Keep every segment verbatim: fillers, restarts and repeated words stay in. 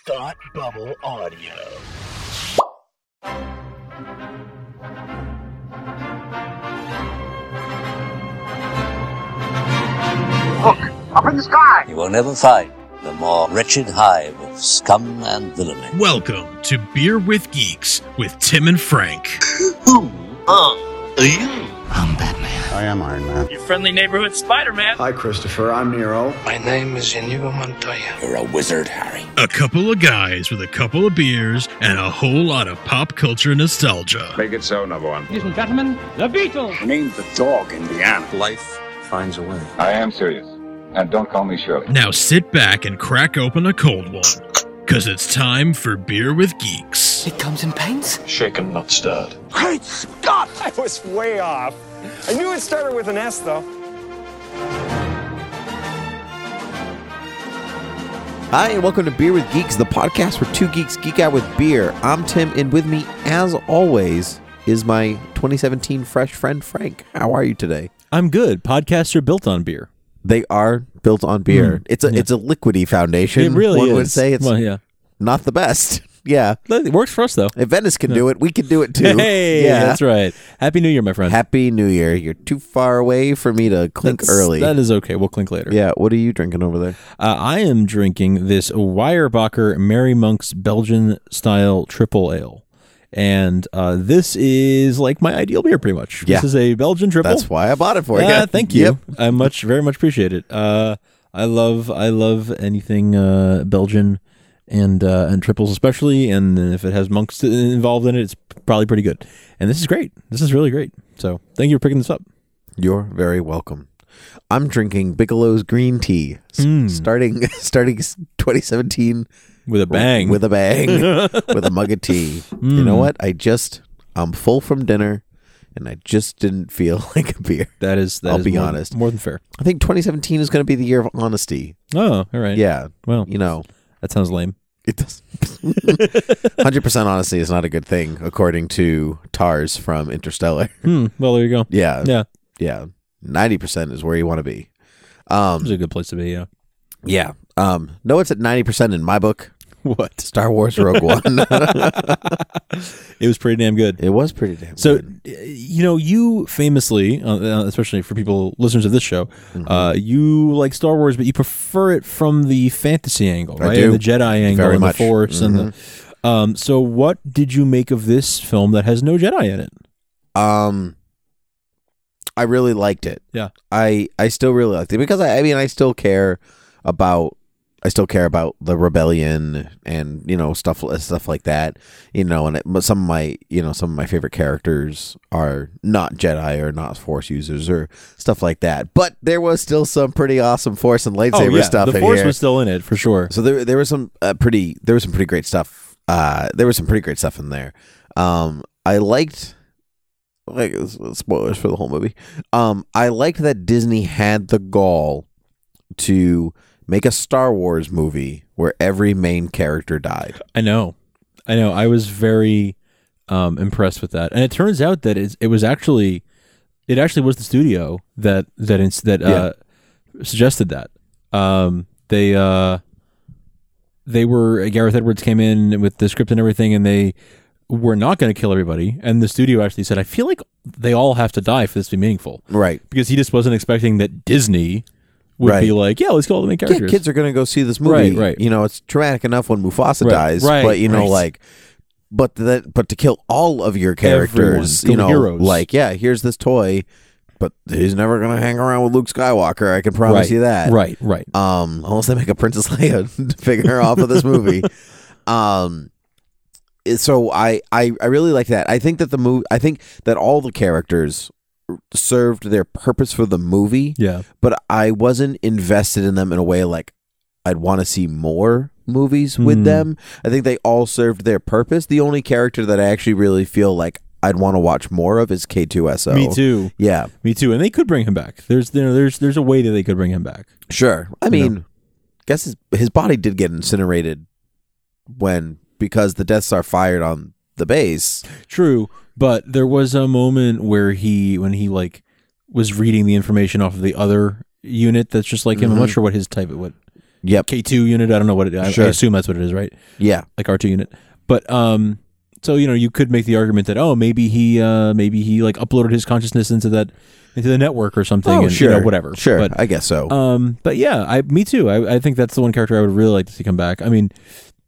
Thought Bubble Audio. Look, up in the sky! You will never find the more wretched hive of scum and villainy. Welcome to Beer with Geeks with Tim and Frank. Who are you? I'm Batman. I am Iron Man. Your friendly neighborhood Spider-Man. Hi, Christopher. I'm Nero. My name is Inigo Montoya. You're a wizard, Harry. A couple of guys with a couple of beers and a whole lot of pop culture nostalgia. Make it so, number one. Ladies and gentlemen, the Beatles. Name the dog, Indiana. Life finds a way. I am serious. And don't call me Shirley. Now sit back and crack open a cold one, because it's time for Beer with Geeks. It comes in paints? Shaken, not stirred. Great Scott! I was way off. I knew it started with an S, though. Hi, and welcome to Beer with Geeks, the podcast where two geeks geek out with beer. I'm Tim, and with me, as always, is my twenty seventeen fresh friend, Frank. How are you today? I'm good. Podcasts are built on beer. They are built on beer. Mm, it's a yeah. it's a liquidy foundation. It really One is. would say it's well, yeah. not the best. Yeah. It works for us, though. If Venice can yeah. do it, we can do it, too. Hey, yeah. That's right. Happy New Year, my friend. Happy New Year. You're too far away for me to clink that's, early. That is okay. We'll clink later. Yeah. What are you drinking over there? Uh, I am drinking this Weyerbacher Mary Monk's Belgian-style triple ale. And uh, this is like my ideal beer, pretty much. Yeah. This is a Belgian triple. That's why I bought it for you. Yeah, thank you. Yep. I much, very much appreciate it. Uh, I love, I love anything uh, Belgian and uh, and triples especially. And if it has monks involved in it, it's probably pretty good. And this is great. This is really great. So thank you for picking this up. You're very welcome. I'm drinking Bigelow's green tea, mm. starting starting twenty seventeen. With a bang. With a bang. With a mug of tea. Mm. You know what? I just, I'm full from dinner, and I just didn't feel like a beer. That is, that I'll is be more, honest. More than fair. I think twenty seventeen is going to be the year of honesty. Oh, all right. Yeah. Well, you know. That sounds lame. It does. one hundred percent honesty is not a good thing, according to Tars from Interstellar. Hmm. Well, there you go. Yeah. Yeah. Yeah. ninety percent is where you want to be. Um, it's a good place to be, yeah. Yeah. Um, no, it's at ninety percent in my book. What? Star Wars Rogue One. It was pretty damn good. It was pretty damn so, good. So, you know, you famously, uh, especially for people, listeners of this show, mm-hmm. uh, you like Star Wars, but you prefer it from the fantasy angle, right? I do. And the Jedi angle Very and much. the Force. Mm-hmm. and the, um, So what did you make of this film that has no Jedi in it? Um, I really liked it. Yeah. I, I still really liked it because, I, I mean, I still care about I still care about the rebellion and, you know, stuff stuff like that, you know, and it, some of my, you know, some of my favorite characters are not Jedi or not Force users or stuff like that. But there was still some pretty awesome Force and lightsaber oh, yeah. stuff the in Force here. was still in it for sure. So there there was some uh, pretty there was some pretty great stuff. Uh, there was some pretty great stuff in there. Um, I liked like spoilers for the whole movie. Um, I liked that Disney had the gall to make a Star Wars movie where every main character died. I know. I know. I was very um, impressed with that. And it turns out that it's, it was actually, it actually was the studio that, that, ins- that uh, yeah. suggested that. Um, they, uh, they were, Gareth Edwards came in with the script and everything, and they were not going to kill everybody. And the studio actually said, I feel like they all have to die for this to be meaningful. Right. Because he just wasn't expecting that Disney would right. be like, yeah, let's kill all the main characters. Yeah, kids are going to go see this movie. Right, right. You know, it's traumatic enough when Mufasa right, dies, right, but you know, right. like, but that, but to kill all of your characters, you know, heroes. like, yeah, here's this toy, but he's never going to hang around with Luke Skywalker. I can promise right, you that. Right, right. Um, unless they make a Princess Leia figure off of this movie. Um, so I, I, I really like that. I think that the movie, I think that all the characters served their purpose for the movie, yeah, but I wasn't invested in them in a way like I'd want to see more movies with mm. them. I think they all served their purpose. The only character that I actually really feel like I'd want to watch more of is K two S O. Me too. Yeah, me too. And they could bring him back. There's you know, there's there's a way that they could bring him back. Sure. I you mean, know? guess his his body did get incinerated when because the Death Star fired on the base. True. But there was a moment where he, when he like was reading the information off of the other unit that's just like him. Mm-hmm. I'm not sure what his type, what Yep. K two unit. I don't know what it. I, Sure. I assume that's what it is, right? Yeah. Like R two unit. But um, so you know, you could make the argument that oh, maybe he uh, maybe he like uploaded his consciousness into that into the network or something. Oh, and, sure. You know, whatever. Sure. But, I guess so. Um, but yeah, I me too. I I think that's the one character I would really like to see come back. I mean,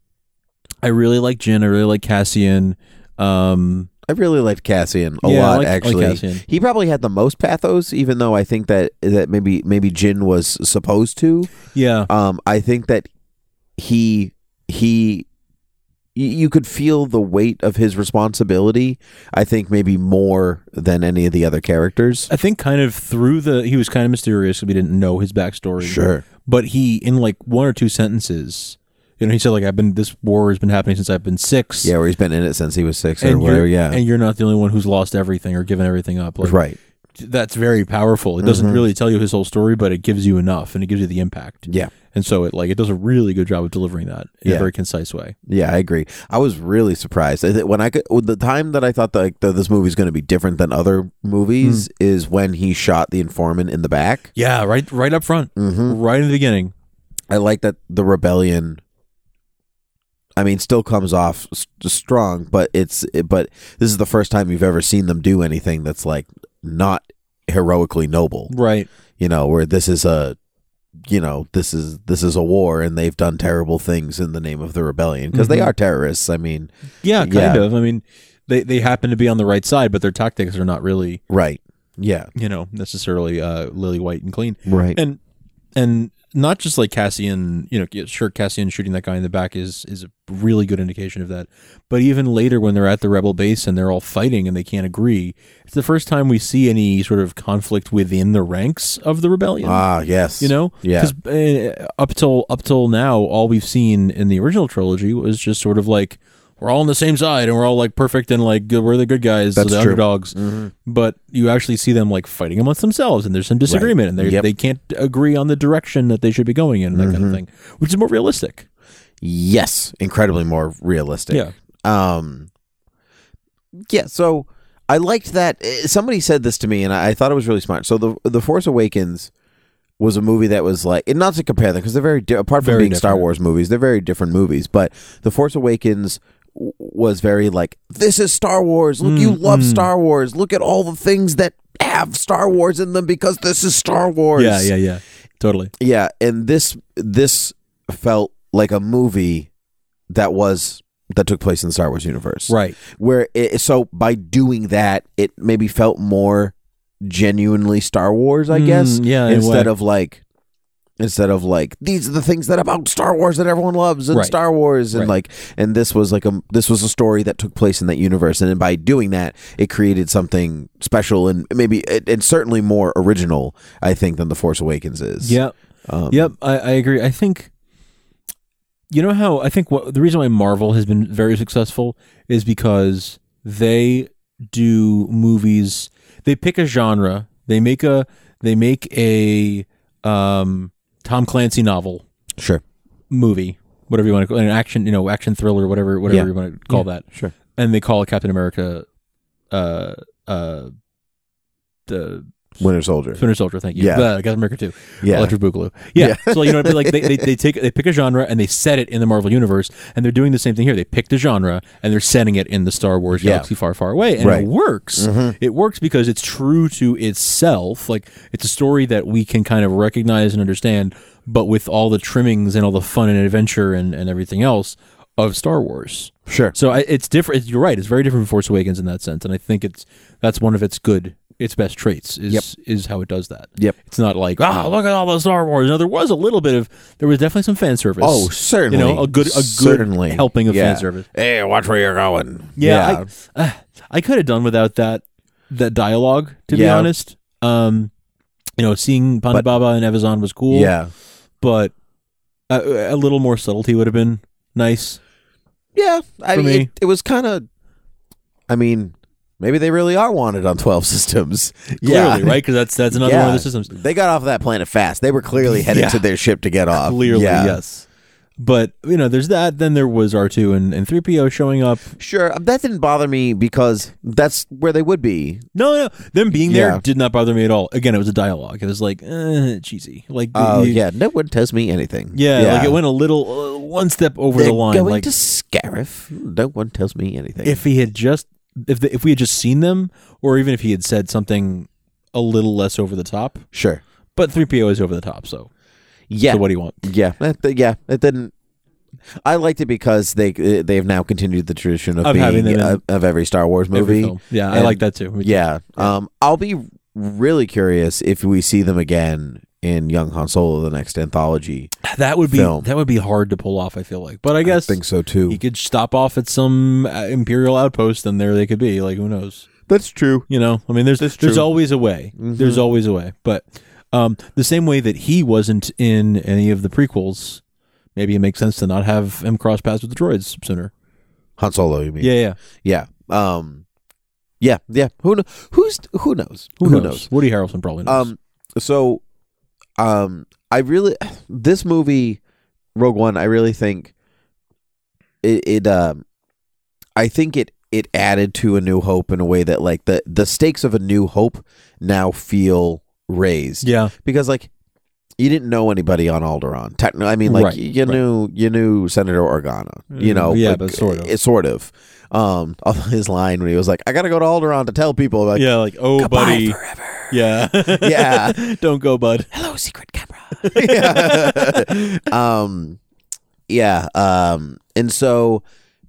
I really like Jin. I really like Cassian. Um. I really liked Cassian a Yeah, I lot. like- I like actually, Cassian. he probably had the most pathos, even though I think that that maybe maybe Jin was supposed to. Yeah. Um, I think that he he y- you could feel the weight of his responsibility. I think maybe more than any of the other characters. I think kind of through the he was kind of mysterious. We didn't know his backstory. Sure. But he in like one or two sentences. You know, he said like I've been this war has been happening since I've been six. Yeah, where he's been in it since he was six or and whatever. you're, Yeah, and you're not the only one who's lost everything or given everything up. Like, right. That's very powerful. It doesn't Mhm. really tell you his whole story, but it gives you enough, and it gives you the impact. Yeah, and so it like it does a really good job of delivering that in Yeah. a very concise way. Yeah, I agree. I was really surprised I th- when I could. With the time that I thought that, like, that this movie's going to be different than other movies is when he shot the informant in the back. Yeah, right, right up front, Mm-hmm. right in the beginning. I like that the rebellion. I mean, still comes off s- strong, but it's it, but this is the first time you've ever seen them do anything that's like not heroically noble, Right. You know, where this is a, you know, this is this is a war, and they've done terrible things in the name of the rebellion because Mhm. they are terrorists. I mean, Yeah, kind Yeah. of. I mean, they they happen to be on the right side, but their tactics are not really, right? Yeah, you know, necessarily uh, lily white and clean. right. And and not just like Cassian, you know, yeah, sure, Cassian shooting that guy in the back is is a really good indication of that. But even later, when they're at the rebel base and they're all fighting and they can't agree, it's the first time we see any sort of conflict within the ranks of the rebellion. Ah, yes. You know, Yeah. because uh, up till up till now, all we've seen in the original trilogy was just sort of like we're all on the same side and we're all like perfect and like good, we're the good guys, That's the true. underdogs. Mhm. But you actually see them like fighting amongst themselves, and there's some disagreement, and they Yep. they can't agree on the direction that they should be going in, and that kind of Mhm. thing, which is more realistic. Yes, incredibly more realistic. Yeah. Um. Yeah. So I liked that. eh, Somebody said this to me, and I, I thought it was really smart. So the the Force Awakens was a movie that was like, and not to compare them because they're very di- apart from Very being Star different. Wars movies, they're very different movies. But the Force Awakens w- was very like, this is Star Wars. Look, you Mm, love mm. Star Wars. Look at all the things that have Star Wars in them because this is Star Wars. Yeah, yeah, yeah, totally. Yeah, and this this felt like a movie that was that took place in the Star Wars universe, Right. Where it, so by doing that, it maybe felt more genuinely Star Wars, I Mm, guess. yeah, in a instead way. of like instead of like these are the things that about Star Wars that everyone loves and Right. Star Wars and Right. like and this was like a this was a story that took place in that universe, and then by doing that, it created something special and maybe and certainly more original, I think, than The Force Awakens is. Yep. Um, Yep, I, I agree. I think, you know how I think what the reason why Marvel has been very successful is because they do movies. They pick a genre. They make a they make a um, Tom Clancy novel, Sure. movie, whatever you want to call it, an action, you know, action thriller, whatever, whatever Yeah. you want to call Yeah, that. sure. And they call it Captain America, uh, uh, the Winter Soldier. Winter Soldier. Thank you. Yeah. Uh, Captain America two. Yeah. Electric Boogaloo. Yeah. So you know, what I mean? Like they, they they take they pick a genre and they set it in the Marvel universe, and they're doing the same thing here. They picked a genre and they're setting it in the Star Wars Yeah. galaxy far, far away, and Right. it works. Mhm. It works because it's true to itself. Like it's a story that we can kind of recognize and understand, but with all the trimmings and all the fun and adventure and, and everything else of Star Wars. Sure. So I, it's different. You're right. It's very different from Force Awakens in that sense, and I think it's that's one of its good, its best traits is Yep. is how it does that. Yep. It's not like ah, look at all the Star Wars. No, there was a little bit of there was definitely some fan service. Oh, certainly. You know, a good a good Certainly. helping of Yeah. fan service. Hey, watch where you're going. Yeah, I, uh, I could have done without that that dialogue. To be Yeah. honest, um, you know, seeing Ponda But- Baba and Evazan was cool. Yeah. but a, a little more subtlety would have been nice. Yeah. I For mean, me. It, it was kind of. I mean, maybe they really are wanted on twelve systems. Clearly, right? Because that's that's another Yeah. one of the systems. They got off that planet fast. They were clearly headed Yeah. to their ship to get off. Clearly, Yeah. yes. But you know, there's that. Then there was R two and, and three P O showing up. Sure, that didn't bother me because that's where they would be. No, no, them being there Yeah. did not bother me at all. Again, it was a dialogue. It was like eh, cheesy. Like Oh you- yeah, no one tells me anything. yeah, like it went a little uh, one step over They're the line. going Like to Scarif. No one tells me anything. if he had just if the, if we had just seen them, or even if he had said something a little less over the top. Sure, But three P O is over the top. So yeah. so what do you want? Yeah, that, that- yeah. It didn't. I liked it because they they have now continued the tradition of, Of having being them in uh, of every Star Wars Every movie. film. Yeah, I And- like that too. Me too. Yeah. Um, I'll be really curious if we see them again in Young Han Solo, the next anthology. That would be film. that would be hard to pull off. I feel like, but I guess I think so too. he could stop off at some uh, Imperial outpost, and there they could be. Like who knows? That's true. You know, I mean, there's That's there's true. always a way. Mhm. There's always a way. But um, the same way that he wasn't in any of the prequels, maybe it makes sense to not have him cross paths with the droids sooner. Han Solo, you mean? Yeah, yeah. Yeah. Um. Yeah. Yeah. Who kno- Who's who knows? Who, knows? Woody Harrelson probably knows. Um. So, um, I really this movie, Rogue One. I really think it. it um, I think it it added to A New Hope in a way that like the the stakes of A New Hope now feel raised. yeah, Because like you didn't know anybody on Alderaan. Technically, I mean, like Right, you right. knew you knew Senator Organa. You Mm, know, yeah, like, but sort of. It's sort of. Um, his line when he was like, "I gotta go to Alderaan to tell people." Like, yeah. Like oh, goodbye buddy. forever. Yeah, Yeah. Don't go, bud. Hello, secret camera. yeah. Um, yeah. Um, and so,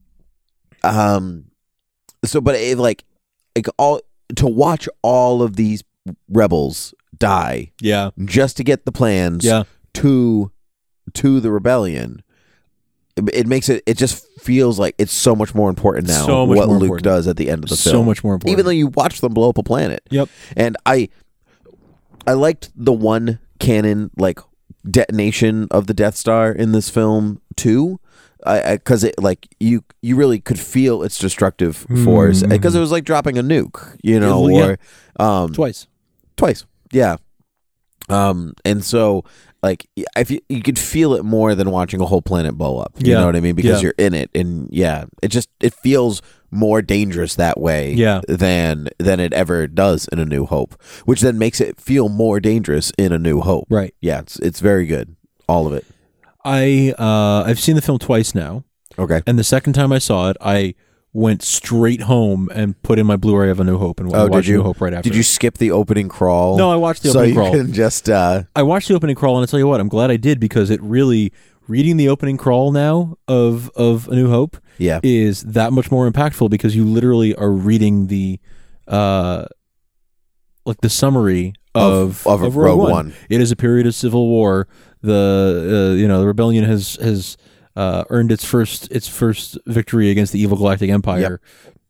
um, so, but it, like, like all to watch all of these rebels die Yeah, just to get the plans yeah. to to the rebellion. It, it makes it. It just feels like it's so much more important now. So much what more Luke important. does at the end of the So film, much more important. even though you watch them blow up a planet. Yep. And I, I liked the one cannon like detonation of the Death Star in this film too. I because it like you you really could feel its destructive force because it was like dropping a nuke, you know, Mm. Yeah. or um Twice. twice, yeah. Um, and so like if you you could feel it more than watching a whole planet blow up. You Yeah. know what I mean? Because Yeah. you're in it, and yeah, it just it feels more dangerous that way. Yeah. than than it ever does in A New Hope, which then makes it feel more dangerous in A New Hope. Right. Yeah, it's it's very good, all of it. I uh, I've seen the film twice now, Okay. and the second time I saw it, I went straight home and put in my Blu-ray of A New Hope and Oh, watched did you? New Hope right after. Did you skip the opening crawl? No, I watched the so opening you crawl. can just uh, I watched the opening crawl, and I tell you what, I'm glad I did because it really reading the opening crawl now of of A New Hope yeah, is that much more impactful because you literally are reading the uh like the summary of Of- of Rogue One. It is a period of civil war. The uh, you know the rebellion has has uh, earned its first its first victory against the evil Galactic Empire.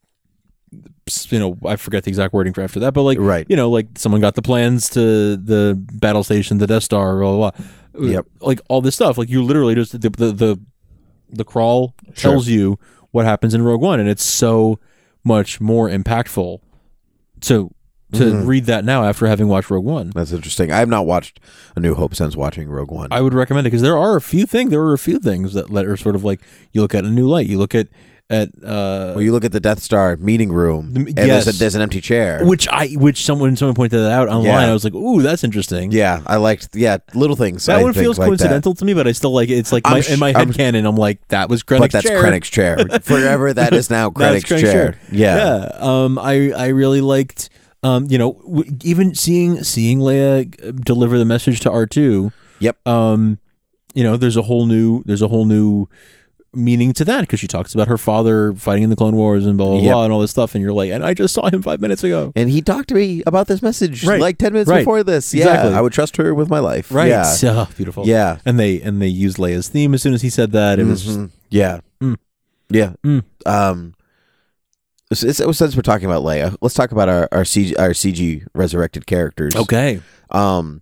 You know, I forget the exact wording for after that, but like, Right. you know, like someone got the plans to the battle station, the Death Star, blah blah blah. Yep. Like all this stuff. Like you literally just the the the, the crawl Sure. tells you what happens in Rogue One, and it's so much more impactful. So to Mhm. read that now after having watched Rogue One, that's interesting. I have not watched A New Hope since watching Rogue One. I would recommend it because there are a few things. There are a few things that let are sort of like you look at a new light. You look at at uh, well, you look at the Death Star meeting room, The- and there's, yes. a, there's an empty chair. which I which someone someone pointed that out online. Yeah. I was like, ooh, that's interesting. Yeah, I liked. Yeah, little things. That I one think feels like coincidental to me, but I still like it. It's like I'm my, sh- in my I'm- head canon. I'm like, that was that. Krennic's But that's chair. Krennic's chair. Forever, that is now That's Krennic's chair. Yeah. yeah. Um, I I really liked. Um, you know, w- even seeing seeing Leia deliver the message to R two. Yep. Um, you know, there's a whole new there's a whole new meaning to that because she talks about her father fighting in the Clone Wars and blah blah Yep. blah and all this stuff, and you're like, and I just saw him five minutes ago. And he talked to me about this message Right. like ten minutes Right. before this. Yeah, Exactly. I would trust her with my life. Right. Yeah. So beautiful. Yeah. And they and they used Leia's theme as soon as he said that. It was just, Mhm. yeah. Mm. Yeah. Mm. Um. s- s- Since we're talking about Leia, let's talk about our our C G, our C G resurrected characters. okay. Um.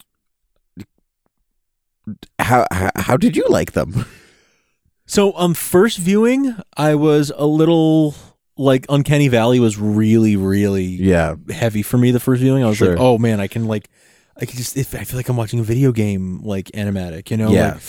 How how, how did you like them? So um first viewing, I was a little like Uncanny Valley was really, really Yeah. heavy for me the first viewing. I was Sure. like, oh man, I can like I can just if I feel like I'm watching a video game like animatic, you know? Yeah. Like,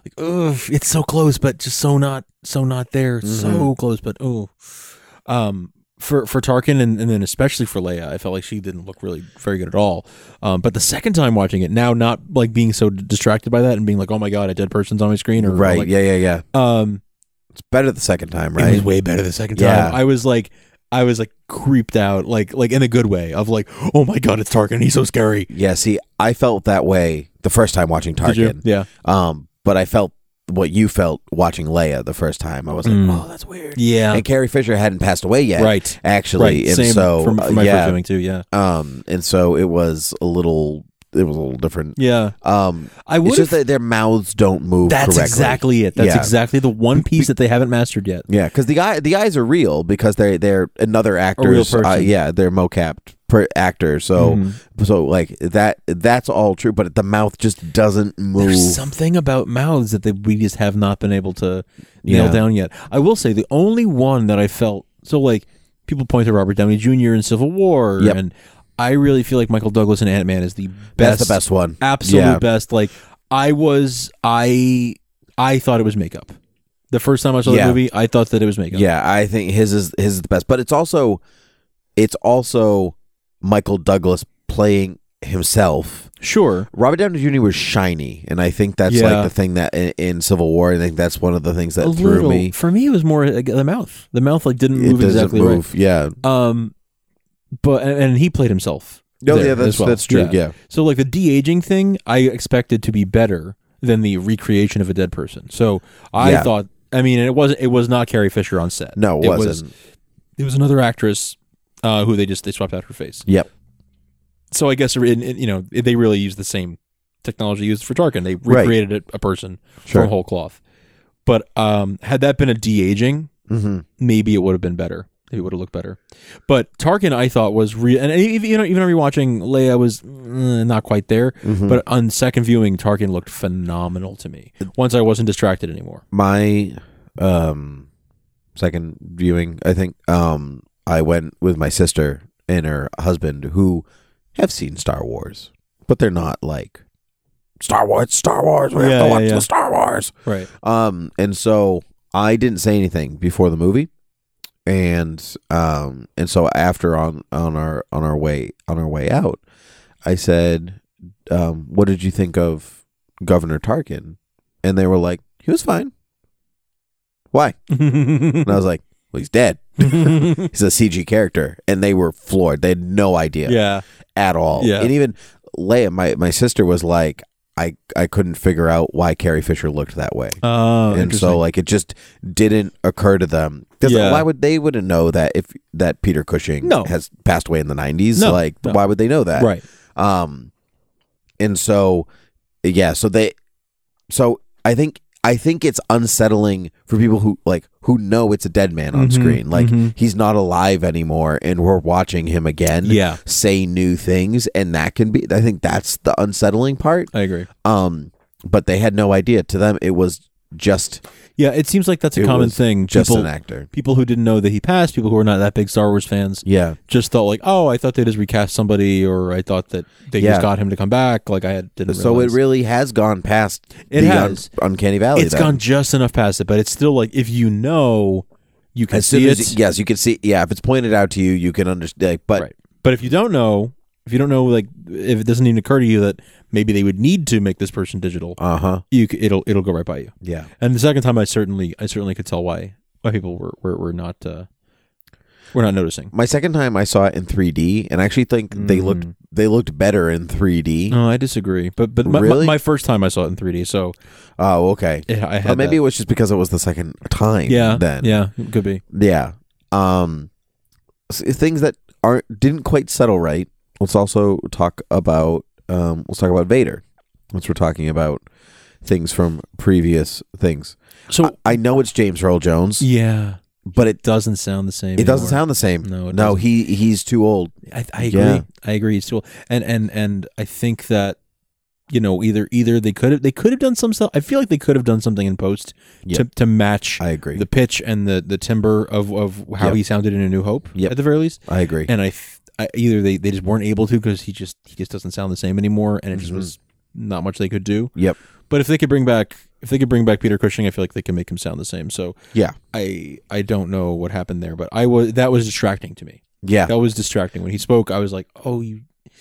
like, ugh, it's so close, but just so not, so not there. Mm-hmm. So close, but oh, um, for for Tarkin and, and then especially for Leia, I felt like she didn't look really very good at all. Um, but the second time watching it, now not like being so d- distracted by that and being like, oh my god, a dead person's on my screen, or right, like, yeah, yeah, yeah. Um, it's better the second time, right? It was way better the second time. Yeah. I was like, I was like creeped out, like like in a good way of like, oh my god, it's Tarkin, he's so scary. Yeah, see, I felt that way the first time watching Tarkin. Did you? Yeah. Um, but I felt what you felt watching Leia the first time. I was like, Mm. oh, that's weird. Yeah. And Carrie Fisher hadn't passed away yet, Right. Actually, Right. and Same so for, for my yeah, first viewing too. Yeah. um, and so it was a little, it was a little different. Yeah. Um, I it's would. just that their mouths don't move. That's correctly. exactly it. That's Yeah. exactly the one piece that they haven't mastered yet. Yeah, because the eye, the eyes are real because they're they're another actor's. person. Uh, yeah, they're mocapped per actor. So Mhm. so like that that's all true, but the mouth just doesn't move. There's something about mouths that they, we just have not been able to nail Yeah. down yet. I will say the only one that I felt so like people point to Robert Downey Junior in Civil War, Yep. and I really feel like Michael Douglas in Ant-Man is the best. That's the best one. Absolute Yeah. best. Like I was, I I thought it was makeup. The first time I saw Yeah. the movie, I thought that it was makeup. Yeah, I think his is his is the best, but it's also it's also Michael Douglas playing himself. Sure. Robert Downey Junior was shiny, and I think that's Yeah. like the thing that in, in Civil War. I think that's one of the things that A threw little. me. For me, it was more like, the mouth. The mouth like didn't It move doesn't exactly move. Yeah. right. Um, but and, and he played himself. Oh, there yeah, that's as well. that's true. Yeah. So like the de-aging thing, I expected to be better than the recreation of a dead person. So I Yeah. thought, I mean, it wasn't. It was not Carrie Fisher on set. No, it it wasn't. Was, it was another actress uh, who they just they swapped out her face. Yep. So I guess in, in, you know they really used the same technology used for Tarkin. They Right. recreated a, a person Sure. from whole cloth. But um, had that been a de-aging, Mm-hmm. maybe it would have been better. Maybe it would have looked better. But Tarkin, I thought was real, and even you know even rewatching Leia was mm, not quite there. Mhm. But on second viewing, Tarkin looked phenomenal to me. Once I wasn't distracted anymore. My um second viewing, I think um I went with my sister and her husband who have seen Star Wars, but they're not like Star Wars, Star Wars. We Yeah, have to yeah, watch yeah. the Star Wars. Right. Um, and so I didn't say anything before the movie, and um, and so after on on our on our way on our way out, I said, um, "What did you think of Governor Tarkin?" And they were like, "He was fine." Why? And I was like, "Well, he's dead. He's a C G character," and they were floored. They had no idea, Yeah. at all. Yeah. And even Leia, my my sister, was like, I I couldn't figure out why Carrie Fisher looked that way. Oh, And so like it just didn't occur to them. Because Yeah. why would they wouldn't know that if that Peter Cushing No. has passed away in the nineties? No, Like no. why would they know that? Right. Um and so yeah, so they so I think I think it's unsettling for people who like who know it's a dead man on Mhm, screen. Like mhm. he's not alive anymore and we're watching him again Yeah. say new things, and that can be I think that's the unsettling part. I agree. Um but they had no idea. To them it was just Yeah, it seems like that's a It common was thing. just people, an actor. People who didn't know that he passed, people who were not that big Star Wars fans, Yeah. just thought like, oh, I thought they just recast somebody, or I thought that they Yeah. just got him to come back. Like I had, didn't. So realize. it really has gone past It the has. un- uncanny valley. It's then. gone just enough past it, but it's still like if you know, you can as soon see as it. yes, you can see. Yeah, if it's pointed out to you, you can understand. But Right. But if you don't know, if you don't know, like if it doesn't even occur to you that maybe they would need to make this person digital, uh huh, you c- it'll it'll go right by you. yeah, And the second time, I certainly I certainly could tell why why people were were, were not uh, were not noticing. my second time I saw it in three D, and I actually think they looked Mm. they looked better in three D. No, I disagree. But but my, Really? my, my first time I saw it in three D, so Oh, okay. it, I had Or maybe that. it was just because it was the second time. yeah then yeah it could be. yeah. Um, s- things that aren't didn't quite settle right. Let's also talk about um. Let's talk about Vader. Once we're talking about things from previous things. So I, I know it's James Earl Jones, yeah, but it doesn't sound the same. it doesn't anymore. sound the same. No, it no, doesn't. he he's too old. I, I agree. Yeah. I agree. It's still and and and I think that you know either either they could have they could have done some stuff. I feel like they could have done something in post Yeah. to to match I agree. the pitch and the the timbre of of how Yep. he sounded in A New Hope Yep. at the very least. I agree. And I, th- I either they, they just weren't able to because he just he just doesn't sound the same anymore, and it just Mhm. was not much they could do. Yep. But if they could bring back if they could bring back Peter Cushing, I feel like they can make him sound the same. So yeah, I I don't know what happened there, but I was that was distracting to me. Yeah, that was distracting when he spoke. I was like, oh, you.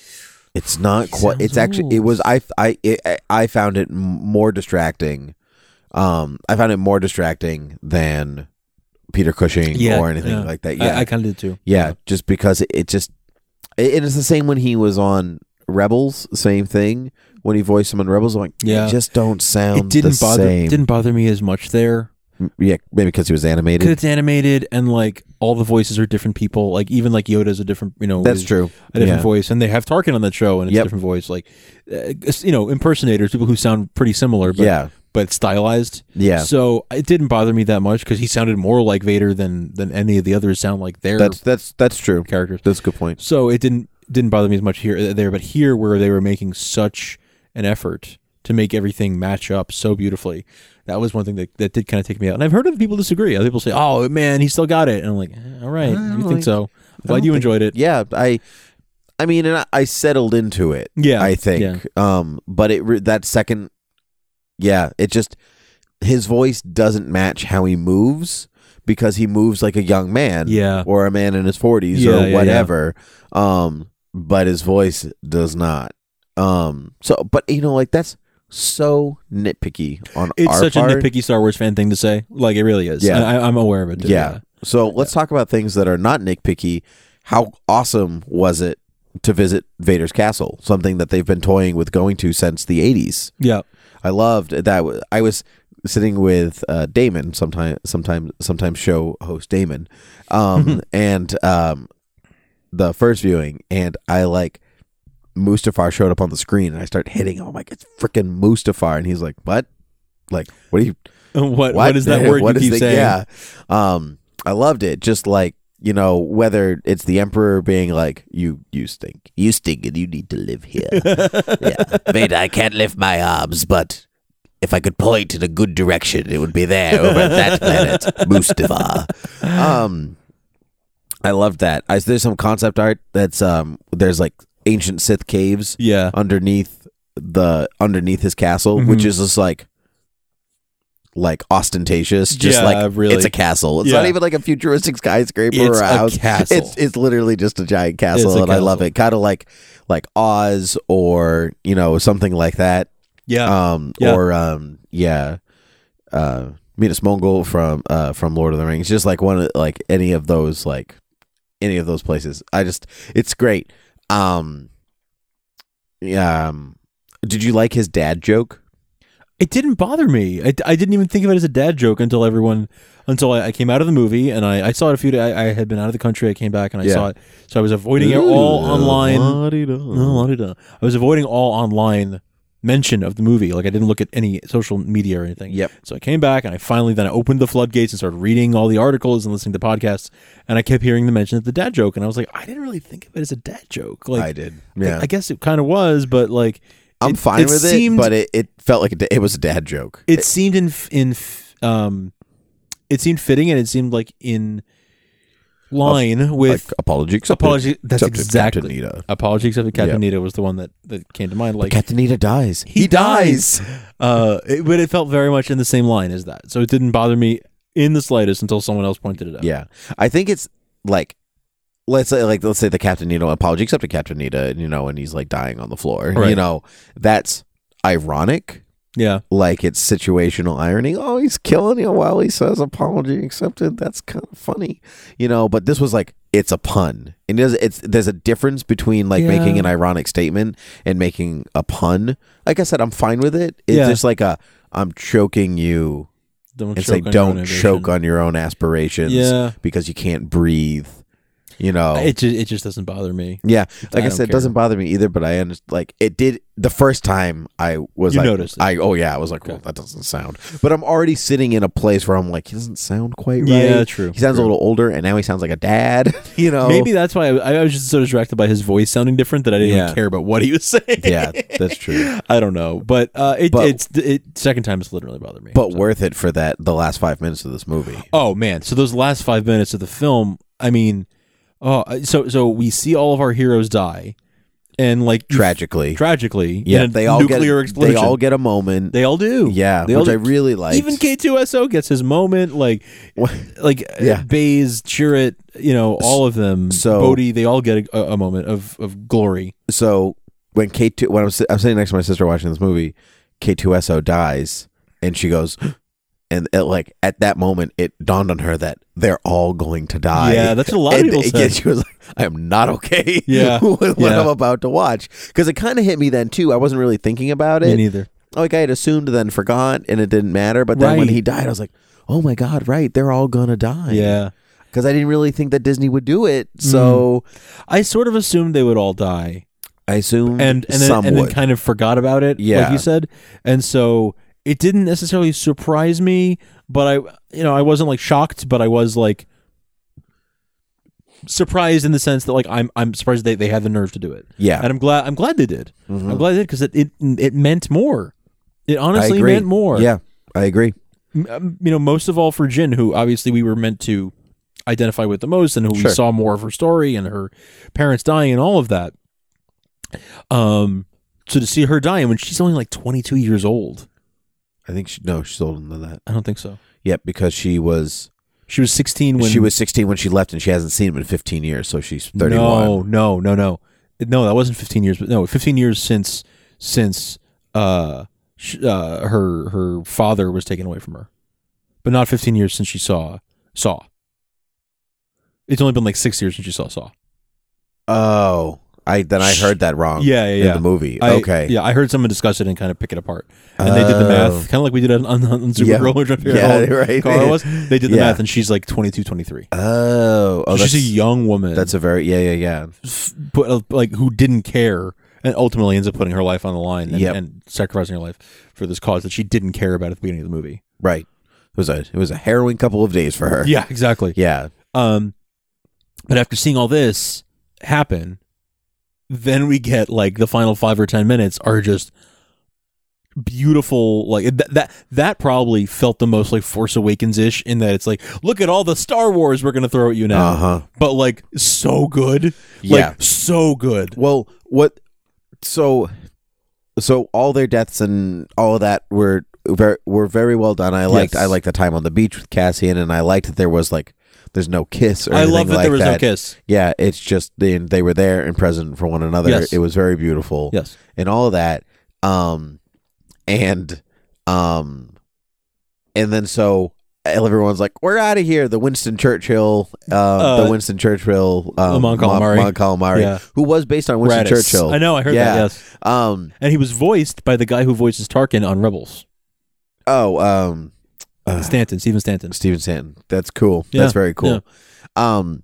It's not quite. It's actually. It was. I. I. It, I found it more distracting. Um, I found it more distracting than Peter Cushing yeah, or anything yeah. like that. Yeah, I, I kind of did too. Yeah, yeah, just because it, it just. It, it's the same when he was on Rebels. Same thing when he voiced him on Rebels. I'm like, yeah, they just don't sound. It didn't the bother. same. It didn't bother me as much there. Yeah, maybe because he was animated. Because it's animated, and like all the voices are different people. Like even like Yoda's a different, you know, that's true, a different yeah. voice, and they have Tarkin on that show, and it's yep. a different voice. Like, uh, you know, impersonators, people who sound pretty similar, but yeah. but stylized. Yeah. So it didn't bother me that much because he sounded more like Vader than than any of the others sound like their. That's that's that's true. Characters. That's a good point. So it didn't didn't bother me as much here there, but here where they were making such an effort to make everything match up so beautifully. That was one thing that, that did kind of take me out. And I've heard other people disagree. Other people say, oh, man, he still got it. And I'm like, eh, all right, you think like, so. I'm glad you think, enjoyed it. Yeah, I I mean, and I, I settled into it, yeah, I think. Yeah. Um, but it re- that second, yeah, it just, his voice doesn't match how he moves because he moves like a young man yeah. or a man in his forties yeah, or yeah, whatever. Yeah. Um, but his voice does not. Um, so, but, you know, like, that's so nitpicky on it's our such part. a nitpicky Star Wars fan thing to say. Like, it really is. Yeah. I, I'm aware of it. Too. Yeah. yeah. So let's talk about things that are not nitpicky. How awesome was it to visit Vader's castle? Something that they've been toying with going to since the eighties. Yeah. I loved that. I was sitting with uh, Damon, sometime, sometime, sometimes show host Damon, um, and um, the first viewing, and I like, Mustafar showed up on the screen, and I start hitting him. I'm like, it's freaking Mustafar, and he's like, "What? Like, what are you? What? What, what is that word what you is keep the, saying?" Yeah, um, I loved it. Just like, you know, whether it's the Emperor being like, "You, you stink, you stink, and you need to live here." Yeah, Vader, I can't lift my arms, but if I could point in a good direction, it would be there over at that planet, Mustafar. Um, I loved that. I, there's some concept art that's um, there's like ancient Sith caves yeah. underneath the underneath his castle, mm-hmm. which is just like like ostentatious, just yeah, like really. It's a castle. It's yeah. not even like a futuristic skyscraper it's or a house. A castle. It's it's literally just a giant castle, a and castle. I love it. Kind of like like Oz or you know something like that. Yeah. Um. Yeah. Or um. Yeah. Uh. Minas Mongol from uh from Lord of the Rings. Just like one of like any of those like any of those places. I just it's great. Um, yeah. Um, did you like his dad joke? It didn't bother me. I, I didn't even think of it as a dad joke until everyone, until I, I came out of the movie and I, I saw it a few days. I, I had been out of the country. I came back and I yeah. saw it. So I was avoiding it all online. La-di-da. La-di-da. I was avoiding all online mention of the movie. Like I didn't look at any social media or anything. Yep. So I came back and I finally then I opened the floodgates and started reading all the articles and listening to podcasts. And I kept hearing the mention of the dad joke. And I was like, I didn't really think of it as a dad joke. Like I did. Yeah. I, I guess it kind of was, but like I'm it, fine it with seemed, it, but it, it felt like a, it was a dad joke. It, it seemed in in um, it seemed fitting and it seemed like in line uh, with like apology accepted. Apology. That's accepted exactly. Captain Nita. Apology accepted. Captain Yep. Nita was the one that, that came to mind. Like But Captain Nita dies. He, He dies. dies. uh, it, but it felt very much in the same line as that, so it didn't bother me in the slightest until someone else pointed it out. Yeah, I think it's like. Let's say, like, let's say the Captain Nita apology accepted Captain Nita, you know, and he's like dying on the floor. Right. You know, that's ironic. Yeah. Like it's situational irony. Oh, he's killing you while he says apology accepted. That's kind of funny, you know. But this was like it's a pun, and there's it's there's a difference between like Yeah. making an ironic statement and making a pun. Like I said, I'm fine with it. It's Yeah. just like a I'm choking you. Don't It's choke like on your own don't ambition. choke on your own aspirations. Yeah. because you can't breathe. You know, It just it just doesn't bother me. yeah, like I, don't said, it care. doesn't bother me either. But I understand, like it did the first time I was You like, noticed it. I oh yeah, I was like, well, that doesn't sound. But I'm already sitting in a place where I'm like, he doesn't sound quite right. Yeah, true, He sounds true. a little older, and now he sounds like a dad. You know, Maybe that's why I, I was just so distracted by his voice sounding different that I didn't Yeah. even care about what he was saying. Yeah, that's true. I don't know, but uh, it, But- it's it second time it's literally bothered me. But So- worth it for that the last five minutes of this movie. Oh man! So those last five minutes of the film, I mean, oh, so so we see all of our heroes die, and like tragically, tragically, yeah, in a they all nuclear get explosion. they all get a moment. They all do, yeah, they which all I do. really like. Even K two S O gets his moment, like like Yeah. Baze, Chirrut, you know, all of them. So- Bodhi, they all get a, a moment of of glory. So when K two, when I'm, si- I'm sitting next to my sister watching this movie, K two S O dies, and she goes, and it, like at that moment, it dawned on her that they're all going to die. Yeah, that's what a lot of And people again, said. she was like, "I am not okay." Yeah. with what Yeah. I'm about to watch, because it kind of hit me then too. I wasn't really thinking about Me it. neither. Like I had assumed, then forgot, and it didn't matter. But then when Right. he died, I was like, "Oh my god, right? They're all gonna die." Yeah, because I didn't really think that Disney would do it. So I sort of assumed they would all die. I assumed and and then, some and then would. kind of forgot about it, Yeah. like you said, and so it didn't necessarily surprise me, but I, you know, I wasn't like shocked, but I was like surprised in the sense that like I'm I'm surprised they, they had the nerve to do it. Yeah. and I'm glad I'm glad they did. Mhm. I'm glad they did because it, it it meant more. It honestly I agree. meant more. Yeah, I agree. M- um, you know, most of all for Jin, who obviously we were meant to identify with the most, and who Sure. we saw more of her story and her parents dying and all of that. Um, so to see her dying when she's only like twenty-two years old, I think she no, she's older than that. I don't think so. Yep, because she was She was sixteen when she was sixteen when she left, and she hasn't seen him in fifteen years, so she's thirty-one. No, no, no, no, no. That wasn't fifteen years, but no, fifteen years since since uh, sh- uh her her father was taken away from her, but not fifteen years since she saw Saw. It's only been like six years since she saw Saw. Oh, I then I heard that wrong. Yeah, yeah, yeah. In the movie. I- okay. Yeah, I heard someone discuss it and kind of pick it apart, and they did the math, Oh. kind of like we did on, on, on Supergirl. Yeah. Which I figured Yeah, out how old right. Kara was. They did the Yeah. math, and she's like twenty-two, twenty-three. Oh, oh, she's that's a young woman. that's a very yeah, yeah, yeah. but uh, like who didn't care and ultimately ends up putting her life on the line and, Yep. and sacrificing her life for this cause that she didn't care about at the beginning of the movie. Right. It was a it was a harrowing couple of days for her. Yeah, exactly. Yeah. Um, but after seeing all this happen, then we get like the final five or ten minutes are just beautiful. Like th- that that probably felt the most like Force Awakens ish in that it's like, look at all the Star Wars we're gonna throw at you now. Uh-huh. But like so good, Yeah. like so good. Well, what? So, so all their deaths and all of that were very were very well done. I liked Yes. I liked the time on the beach with Cassian, and I liked that there was like there's no kiss or I anything love that like there was that. no kiss. Yeah, it's just they they were there and present for one another. Yes. It was very beautiful. Yes. and all of that. Um, and um, and then so everyone's like, "We're out of here." The Winston Churchill, uh, Uh, the Winston Churchill, um, Mon Calamari. Mon Calamari, Yeah. who was based on Winston Raditz. Churchill. I know, I heard yeah. that. Yes, Um. and he was voiced by the guy who voices Tarkin on Rebels. Oh. Um. uh, Stanton, Stephen Stanton. Steven Stanton. That's cool. Yeah, That's very cool. Um.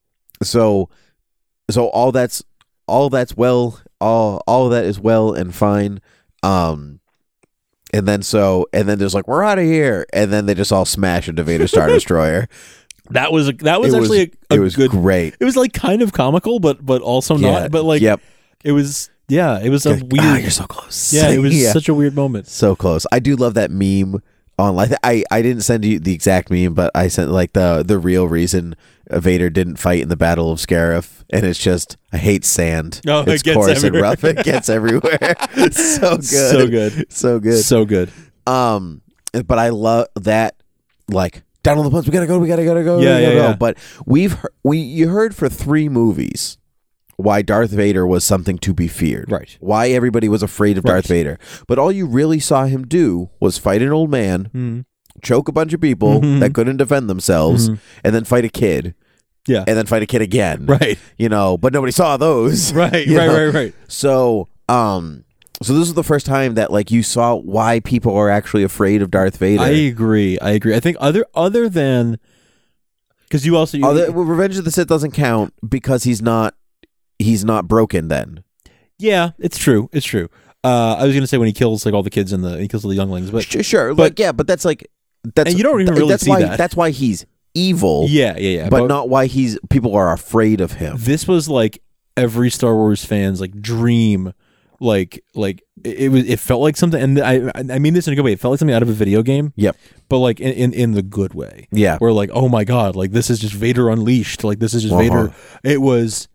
So. So all that's all that's well. All all of that is well and fine. Um. And then so and then there's like, we're out of here, and then they just all smash into Vader's Star Destroyer. That was a, that was It actually a, a it was good. great. It was like kind of comical, but but also Yeah. not. But like, Yep. it was yeah, it was a Like, weird. ah, you're so close. Yeah, it was Yeah. such a weird moment. So close. I do love that meme online. I, I didn't send you the exact meme, but I sent like the the real reason Vader didn't fight in the Battle of Scarif, and it's just I hate sand. Oh, it it's gets coarse everywhere. and rough. It gets everywhere. so good. So good. So good. So good. Um, but I love that. Like down on the punch. We gotta go. We gotta gotta go. Yeah, we gotta yeah, go. yeah. But we've he- we you heard for three movies why Darth Vader was something to be feared. Right. Why everybody was afraid of Right. Darth Vader. But all you really saw him do was fight an old man, Mhm. choke a bunch of people Mhm. that couldn't defend themselves, Mhm. and then fight a kid. Yeah. And then fight a kid again. Right. You know, but nobody saw those. Right. you Right. know? Right. Right. So, um, so this is the first time that like you saw why people are actually afraid of Darth Vader. I agree. I agree. I think other other than because you also you, Other, well, Revenge of the Sith doesn't count because he's not he's not broken then. yeah, it's true. It's true. Uh, I was gonna say when he kills like all the kids in the he kills all the younglings, but Sure, sure. but- like yeah, but that's like that's And you don't even th- really that's see why that. that's why he's evil. yeah, yeah, yeah. but, not why he's people are afraid of him. This was like every Star Wars fan's like dream. Like, like it, it was. It felt like something, and I, I mean this in a good way. It felt like something out of a video game. Yep. But like in, in, in the good way. Yeah. Where like, oh my god, like this is just Vader unleashed. Like this is just Uh-huh. Vader. It was,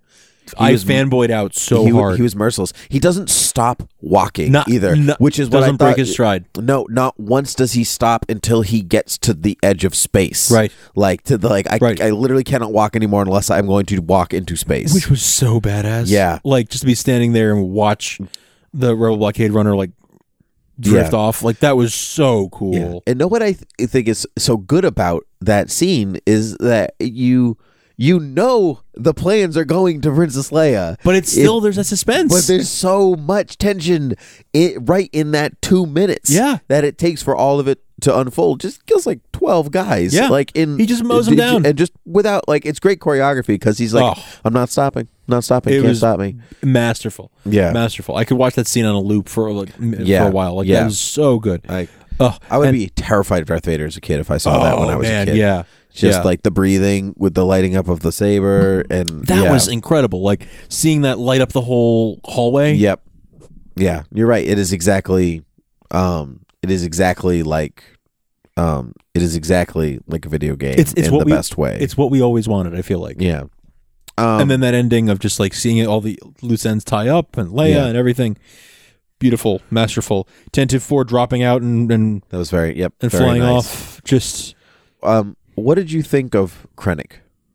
I was- fanboyed out so he, hard. He was merciless. He doesn't stop walking Not- either, no- which is what I doesn't thought. break his stride. No, not once does he stop until he gets to the edge of space. Right. Like to the like. I, Right. I literally cannot walk anymore unless I'm going to walk into space. Which was so badass. Yeah. Like just to be standing there and watch the Rebel Blockade Runner like drift Yeah. off. Like that was so cool. Yeah. And know what I th- think is so good about that scene is that you you know the plans are going to Princess Leia, But it's still It- there's a suspense. but there's so much tension it right in that two minutes. Yeah. that it takes for all of it to unfold. Just kills like twelve guys. Yeah. like in He just mows them down. and just without like it's great choreography because he's like, Oh. I'm not stopping, not stopping, It can't was stop me. masterful. Yeah. Masterful. I could watch that scene on a loop for like m- Yeah. for a while. Like Yeah. that was so good. Like Oh, I would and- be terrified of Darth Vader as a kid if I saw that when Oh, I was man, a kid. yeah. Just Yeah. like the breathing with the lighting up of the saber and That yeah. was incredible. Like seeing that light up the whole hallway. Yep. Yeah, you're right. It is exactly um it is exactly like um it is exactly like a video game It's it's in what the we, best way. It's what we always wanted, I feel like. yeah. Um, And then that ending of just like seeing it, all the loose ends tie up and Leia Yeah. and everything. Beautiful, masterful. Tantive four dropping out and and, that was very yep and very flying nice. off. Just Um what did you think of Krennic?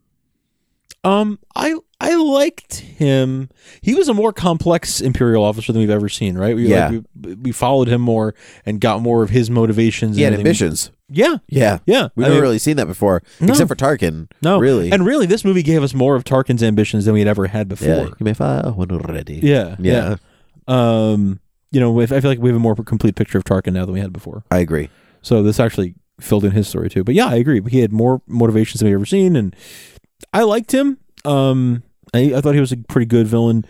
um I I liked him. He was a more complex Imperial officer than we've ever seen, right? We, Yeah. like, we, we followed him more and got more of his motivations. He had and everything. ambitions. Yeah. Yeah. Yeah. We've I never mean, really seen that before. No. Except for Tarkin. No. Really. And really, this movie gave us more of Tarkin's ambitions than we had ever had before. yeah. You may fire when ready. Yeah. Yeah. Yeah. Um, you know, if- I feel like we have a more complete picture of Tarkin now than we had before. I agree. So this actually filled in his story too. But yeah, I agree. He had more motivations than we've ever seen, and I liked him. Um, I, I thought he was a pretty good villain.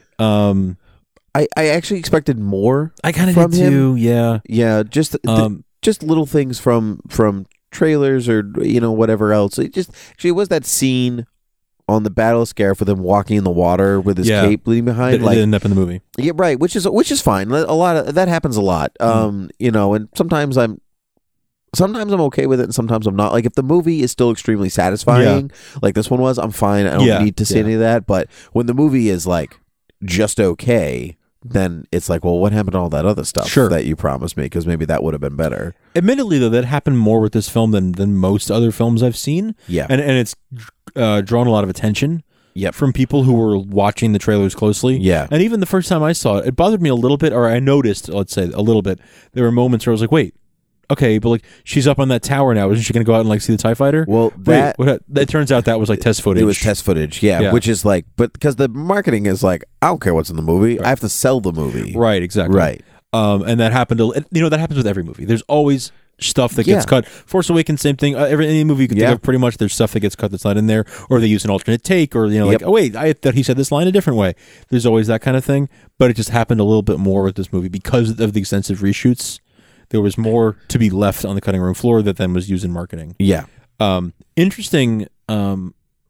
Um, I, I actually expected more I kind of from did him. too. Yeah. Yeah, just th- Um, just little things from from trailers or you know whatever else. It just actually was that scene on the Battle of Scarif with him walking in the water with his Yeah. cape leading behind. That like didn't end up in the movie. yeah, right, which is which is fine. A lot of that happens a lot. Mm-hmm. Um, you know, and sometimes I'm sometimes I'm okay with it, and sometimes I'm not. Like if the movie is still extremely satisfying, like this one was, I'm fine. I don't Yeah, need to see yeah. any of that. But when the movie is like just okay, then it's like, well, what happened to all that other stuff Sure. that you promised me? Because maybe that would have been better. Admittedly, though, that happened more with this film than than most other films I've seen. Yeah. and and it's uh, drawn a lot of attention. Yep. From people who were watching the trailers closely. Yeah. And even the first time I saw it, it bothered me a little bit, or I noticed, let's say, a little bit. There were moments where I was like, wait, okay, but like she's up on that tower now. Isn't she going to go out and like see the TIE fighter? Well, Wait, that what, that turns out that was like test footage. it was test footage, yeah, Yeah. which is like, but because the marketing is like, I don't care what's in the movie, I have to sell the movie, Right, exactly. Right. Um, and that happened to, you know, that happens with every movie. There's always stuff that gets Yeah. cut. Force Awakens, same thing. Uh, every any movie you can Yeah. think of, pretty much there's stuff that gets cut that's not in there, or they use an alternate take, or you know, like, Yep. oh wait, I thought he said this line a different way. There's always that kind of thing, but it just happened a little bit more with this movie because of the extensive reshoots. There was more to be left on the cutting room floor that then was used in marketing. Yeah, Um, interesting. Um,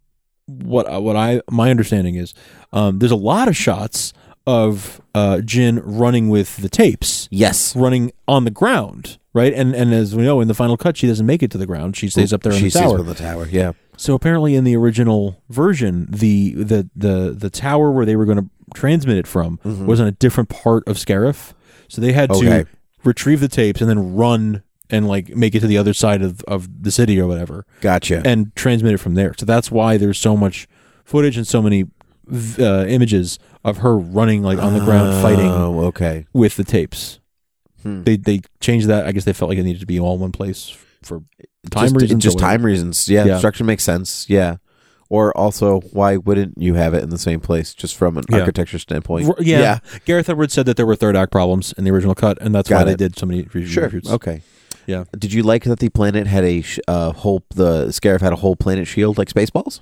what what I my understanding is, um, there's a lot of shots of uh, Jin running with the tapes. yes, Running on the ground, right? And and as we know, in the final cut, she doesn't make it to the ground. She stays up there in she the stays tower. on the tower, yeah, So apparently, in the original version, the the the the tower where they were going to transmit it from was on a different part of Scarif. So they had Okay. to retrieve the tapes and then run and like make it to the other side of, of the city or whatever gotcha. and transmit it from there. So that's why there's so much footage and so many uh, images of her running like on the ground fighting Oh, okay. with the tapes. Hmm. They they changed that. I guess they felt like it needed to be all in one place for time just, reasons. Just or whatever. time reasons. Yeah, Yeah. structure makes sense. Yeah. Or also, why wouldn't you have it in the same place, just from an Yeah. architecture standpoint? R- Yeah. Gareth Edwards said that there were third act problems in the original cut, and that's Got why they it. did so many re- Sure. reshoots. Okay. Yeah. Did you like that the planet had a sh- uh, whole the Scarif had a whole planet shield like Spaceballs?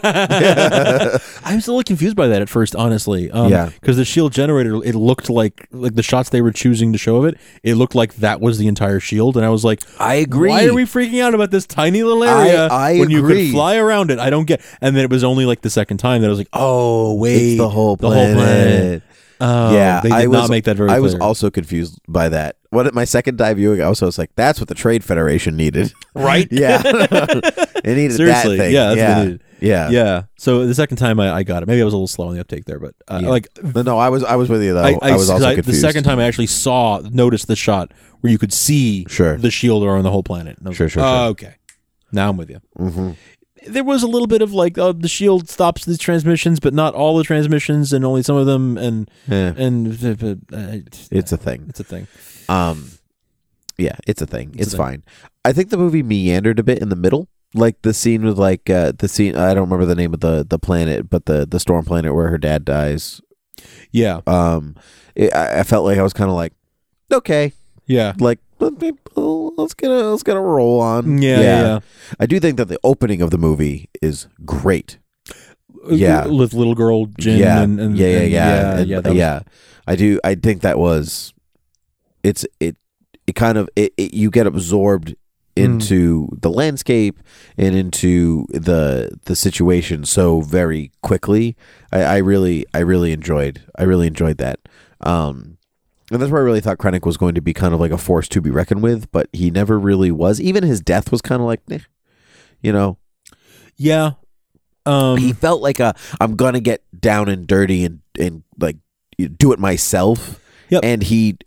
I was a little confused by that at first, honestly. Um, Yeah. because the shield generator, it looked like like the shots they were choosing to show of it. It looked like that was the entire shield, and I was like, I agree. Why are we freaking out about this tiny little area I- I when you agree. could fly around it? I don't get. And then it was only like the second time that I was like, oh wait, It's the whole the planet. whole planet. Oh, yeah, they did I was, not make that very I clear. was also confused by that. What my second time viewing, I also was like, "That's what the Trade Federation needed." Right? Yeah, it needed Seriously, that thing. yeah, that's what yeah. they needed. Yeah. Yeah. So the second time I, I got it, maybe I was a little slow on the uptake there, but uh, Yeah. like No, no, I was I was with you though. I, I, was 'cause also I- confused. The second time I actually saw, noticed the shot where you could see Sure. the shield around the whole planet. And I was Sure, like, sure, oh, sure. okay. Now I'm with you. Mm-hmm. There was a little bit of like, oh, the shield stops the transmissions, but not all the transmissions, and only some of them, and Yeah. and uh, It's a thing. It's a thing. Um, yeah, it's a thing. It's It's, a thing. fine. I think the movie meandered a bit in the middle, like the scene with like uh, the scene. I don't remember the name of the the planet, but the the storm planet where her dad dies. Yeah. Um, it, I, I felt like I was kind of like, okay, Yeah. like let me- let's get a let's get a roll on. Yeah, yeah, yeah. I do think that the opening of the movie is great. Yeah. With little girl Jin. yeah, and, and, yeah, yeah, and- yeah, yeah, and- yeah, that was- yeah. I do. I think that was. It's it. It kind of it, it you get absorbed into the landscape and into the the situation so very quickly. I, I really I really enjoyed I really enjoyed that. Um, and that's where I really thought Krennic was going to be kind of like a force to be reckoned with, but he never really was. Even his death was kind of like, eh, you know. Yeah. Um, he felt like a I'm gonna get down and dirty and and like do it myself. Yep. And he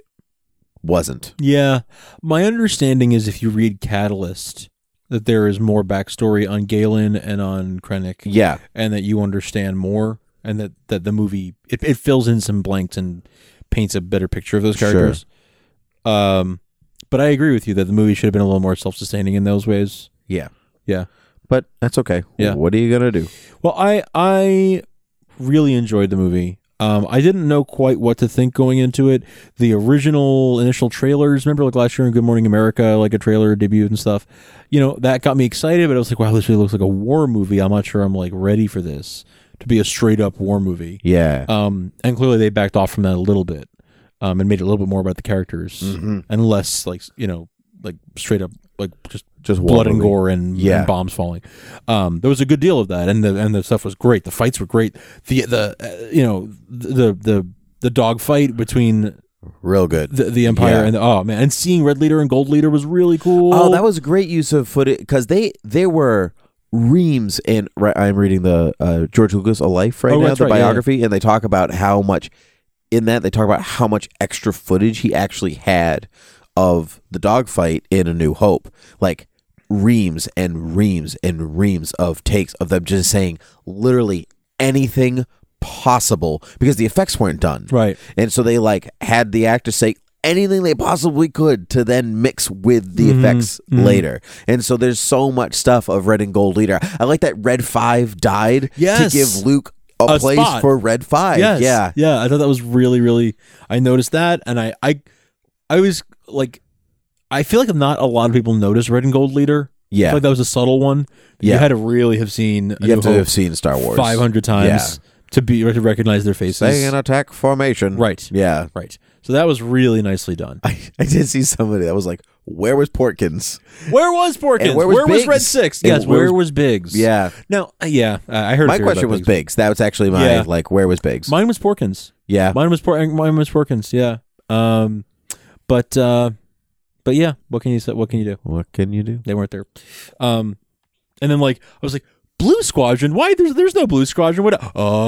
wasn't. Yeah. My understanding is if you read Catalyst, that there is more backstory on Galen and on Krennic. Yeah. And that you understand more, and that, that the movie, it, it fills in some blanks and paints a better picture of those characters. Sure. Um, but I agree with you that the movie should have been a little more self-sustaining in those ways. Yeah. Yeah. But that's okay. Yeah. What are you going to do? Well, I I really enjoyed the movie. Um, I didn't know quite what to think going into it. The original initial trailers, remember like last year in Good Morning America, like a trailer debuted and stuff, you know, that got me excited, but I was like, wow, this really looks like a war movie. I'm not sure I'm like ready for this to be a straight up war movie. Yeah. Um, and clearly they backed off from that a little bit, um, and made it a little bit more about the characters Mhm. and less like, you know, like straight up, like just Just war blood and movie. gore and, Yeah. and bombs falling. Um, there was a good deal of that, and the and the stuff was great. The fights were great. The the uh, you know the the the dog fight between Real good. the, the Empire Yeah. and the, oh man, and seeing Red Leader and Gold Leader was really cool. Oh, that was a great use of footage because they they were reams and right, I'm reading the uh, George Lucas A Life right Oh, now, that's the right, yeah, biography, and they talk about how much in that they talk about how much extra footage he actually had of the dogfight in A New Hope, like reams and reams and reams of takes of them just saying literally anything possible because the effects weren't done right, and so they like had the actors say anything they possibly could to then mix with the Mhm, effects mhm. later. And so there's so much stuff of Red and Gold Leader. I like that Red five died Yes. to give Luke a, A place spot. for Red five. yes, Yeah. yeah. I thought that was really really. I noticed that, and I I I was like, I feel like not a lot of people notice Red and Gold Leader. I Yeah. feel like that was a subtle one. You Yeah. had to really have seen. A You New have to Hope have seen Star Wars five hundred times to be to recognize their faces. Stay in attack formation. Right. Yeah. Right. So that was really nicely done. I, I did see somebody that was like, where was Portkins? Where was Porkins? And where was Red Biggs? Six? And Yes, where where was- was Biggs? Yeah. No, uh, yeah, uh, I heard. a My theory question about was Biggs. That was actually my, Yeah. like, where was Biggs? Mine was Porkins. yeah. Mine was Por- Mine was Porkins. Yeah. Um, but uh, but yeah, what can you say? What can you do? What can you do? They weren't there. Um, and then like I was like, Blue Squadron. Why? There's there's no Blue Squadron. What?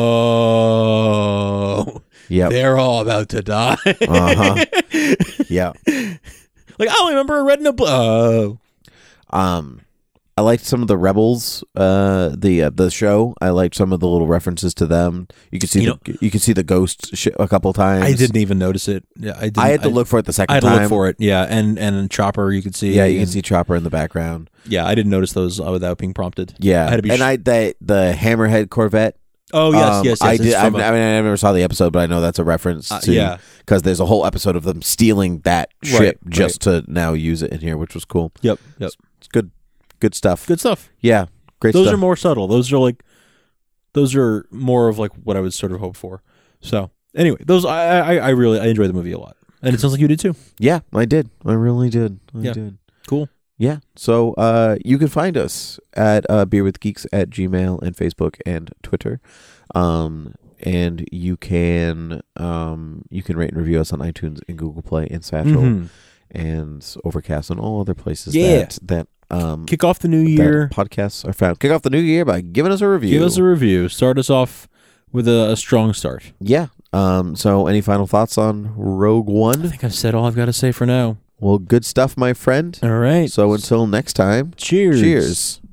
Oh, Yep. they're all about to die. Uh-huh. Yeah. Like I only remember a red and a blue. Oh. Um, I liked some of the Rebels, uh, the uh, the show. I liked some of the little references to them. You could see You the, you could see the ghost sh- a couple times. I didn't even notice it. Yeah, I didn't. I had to look for it the second I had to time. look for it. Yeah, and and Chopper, you could see. Yeah, you can and- see Chopper in the background. Yeah, I didn't notice those uh, without being prompted. Yeah, I had to be. and sh- I the the Hammerhead Corvette. oh yes, um, yes, yes. I it's did. I, I from mean, a- I never saw the episode, but I know that's a reference Uh, to yeah. because there's a whole episode of them stealing that ship Right, just to now use it in here, which was cool. Yep, yep. It's good, good stuff. Good stuff. Yeah, great Those stuff. are more subtle. Those are like, those are more of like what I would sort of hope for. So anyway, those I I, I really I enjoyed the movie a lot, and it sounds like you did too. Yeah, I did. I really did. I Yeah. did. Cool. Yeah. So uh, you can find us at uh, Beer with Geeks at Gmail and Facebook and Twitter. Um, and you can um, you can rate and review us on iTunes and Google Play and Satchel Mhm. and Overcast and all other places Yeah. that, that um, Kick off the new that year. podcasts are found. Kick off the new year by giving us a review. Give us a review. Start us off with a, a strong start. Yeah. Um, so, any final thoughts on Rogue One? I think I've said all I've got to say for now. Well, good stuff, my friend. All right. So, until next time, Cheers. Cheers.